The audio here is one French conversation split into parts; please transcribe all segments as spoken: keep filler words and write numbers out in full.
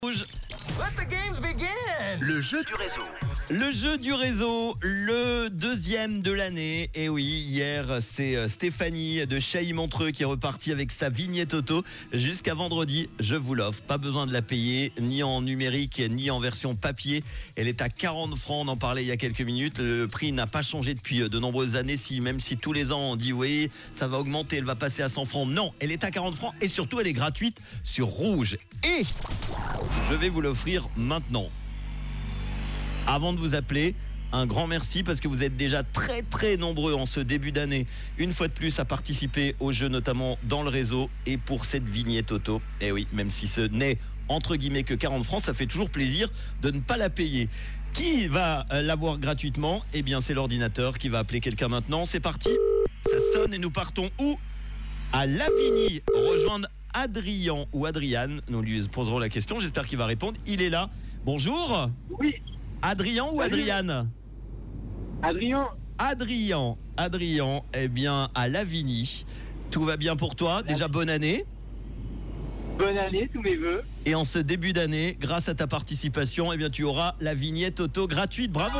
Rouge. Let the games begin. Le jeu du réseau. Le jeu du réseau, le deuxième de l'année. Et oui, hier, c'est Stéphanie de Chailly-Montreux qui est repartie avec sa vignette auto. Jusqu'à vendredi, je vous l'offre. Pas besoin de la payer, ni en numérique, ni en version papier. Elle est à quarante francs, on en parlait il y a quelques minutes. Le prix n'a pas changé depuis de nombreuses années. Si, même si tous les ans on dit oui, ça va augmenter, elle va passer à cent francs. Non, elle est à quarante francs et surtout elle est gratuite sur Rouge. Et je vais vous l'offrir maintenant. Avant de vous appeler, un grand merci parce que vous êtes déjà très très nombreux en ce début d'année, une fois de plus à participer au jeu, notamment dans le réseau et pour cette vignette auto. Et oui, même si ce n'est entre guillemets que quarante francs, ça fait toujours plaisir de ne pas la payer. Qui va l'avoir gratuitement? Eh bien c'est l'ordinateur qui va appeler quelqu'un maintenant. C'est parti, ça sonne et nous partons où? À Lavigny, rejoindre Adrien ou Adriane. Nous lui poserons la question, j'espère qu'il va répondre. Il est là. Bonjour. Oui. Adrien ou Adriane? Adrien. Adrien, Adrien, eh bien à Lavigny. Tout va bien pour toi? Déjà bonne année. Bonne année, tous mes vœux. Et en ce début d'année, grâce à ta participation, eh bien tu auras la vignette auto gratuite. Bravo.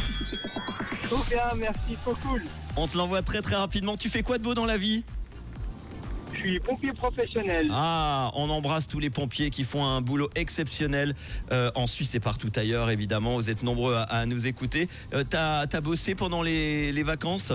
Trop bien, merci, trop cool. On te l'envoie très très rapidement. Tu fais quoi de beau dans la vie? Je suis pompier professionnel. Ah, on embrasse tous les pompiers qui font un boulot exceptionnel euh, en Suisse et partout ailleurs, évidemment. Vous êtes nombreux à, à nous écouter. Euh, t'as, t'as bossé pendant les, les vacances?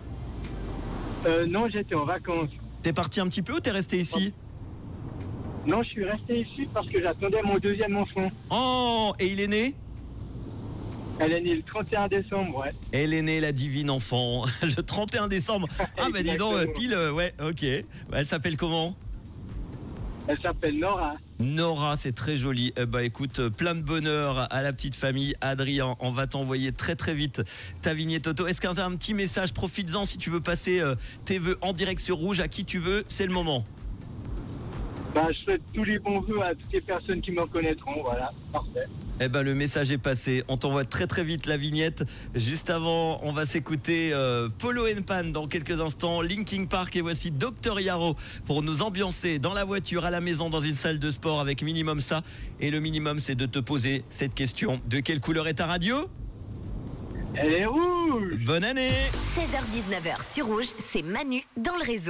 Euh, non, j'étais en vacances. T'es parti un petit peu ou t'es resté ici? Non, je suis resté ici parce que j'attendais mon deuxième enfant. Oh, et il est né? Elle est née le trente et un décembre, ouais. Elle est née, la divine enfant, le trente et un décembre. Ah bah dis donc, euh, pile, euh, ouais, ok. Elle s'appelle comment? Elle s'appelle Nora. Nora, c'est très joli. Eh bah écoute, euh, plein de bonheur à la petite famille. Adrien, on va t'envoyer très très vite ta vignette auto. Est-ce que tu as un petit message? Profites-en si tu veux passer euh, tes vœux en direct sur Rouge à qui tu veux, c'est le moment. Bah, je souhaite tous les bons vœux à toutes les personnes qui me connaîtront, voilà, parfait. Eh ben le message est passé, on t'envoie très très vite la vignette. Juste avant, on va s'écouter euh, Polo and Pan dans quelques instants, Linkin Park, et voici Docteur Yaro pour nous ambiancer dans la voiture, à la maison, dans une salle de sport avec minimum ça. Et le minimum, c'est de te poser cette question: de quelle couleur est ta radio? Elle est rouge. Bonne année. seize heures dix-neuf heures sur Rouge, c'est Manu dans le réseau.